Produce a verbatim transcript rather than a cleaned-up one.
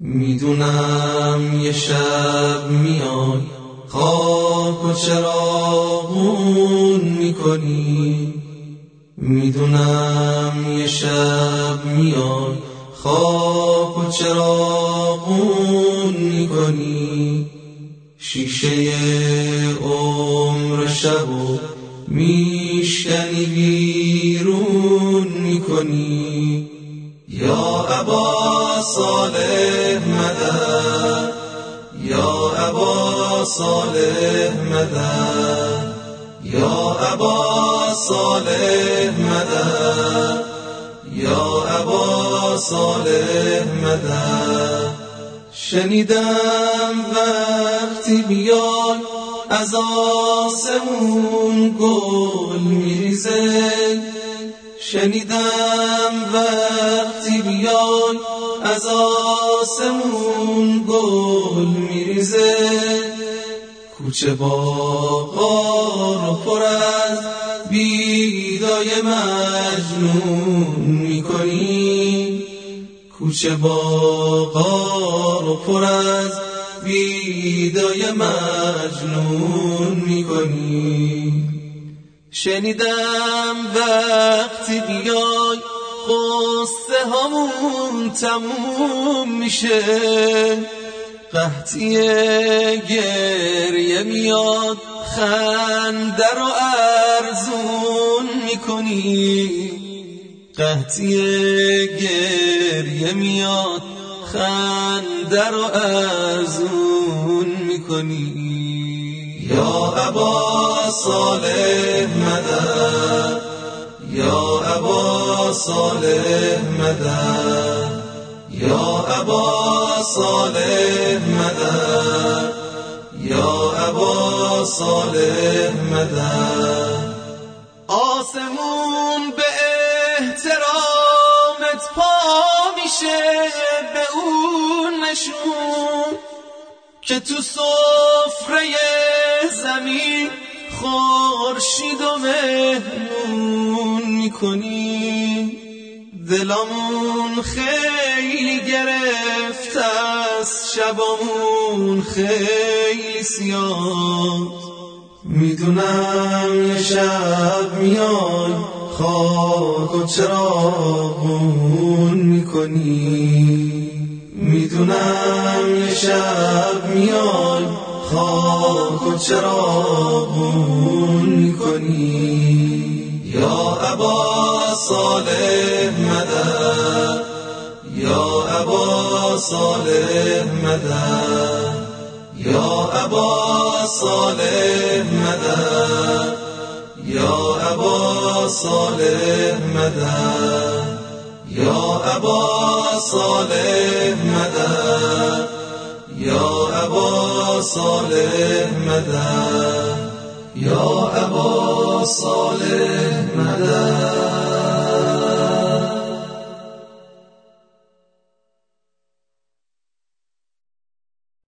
میدونم یه شب میای خاک و چراغون میکنی، میدونم یه شب میای خاک و چراغون میکنی، شیشه عمر شبو میشکنی بیرون میکنی. یا ابا صالح مدد، یا ابا صالح مدد، یا ابا صالح مدد، یا ابا صالح مدد. شنیدم وقتی بیای از آسمون گل میریزه، شنیدم وقتی بیای از آسمون گل میریزه، کوچه باغا رو پر از بیدای مجنون میکنی، کوچه باغا رو پر از بیدای مجنون میکنی. شنیدم وقتی بیای قصه هامون تموم میشه، قحطی گریه میاد خنده رو ارزون میکنی، قحطی گریه میاد خنده رو ارزون میکنی. یا ابا صالح مدد، یا ابا صالح مدد، یا ابا صالح مدد، یا ابا صالح مدد. آسمون به احترامت پا میشه، به اون نشون که تو سفره زمین خورشید و مهمون میکنی. دلمون خیلی گرفت از شبمون خیلی سیاه، میدونم یه شب میای خاک و چراغون میکنی، میدونم یه شب میای خاک و چراغون میکنی. یا ابا صالح مدد، یا ابا صالح مدد، یا ابا صالح مدد، یا ابا صالح مدد، یا ابا صالح مدد، یا ابا صالح مدد، یا ابا صالح مدد.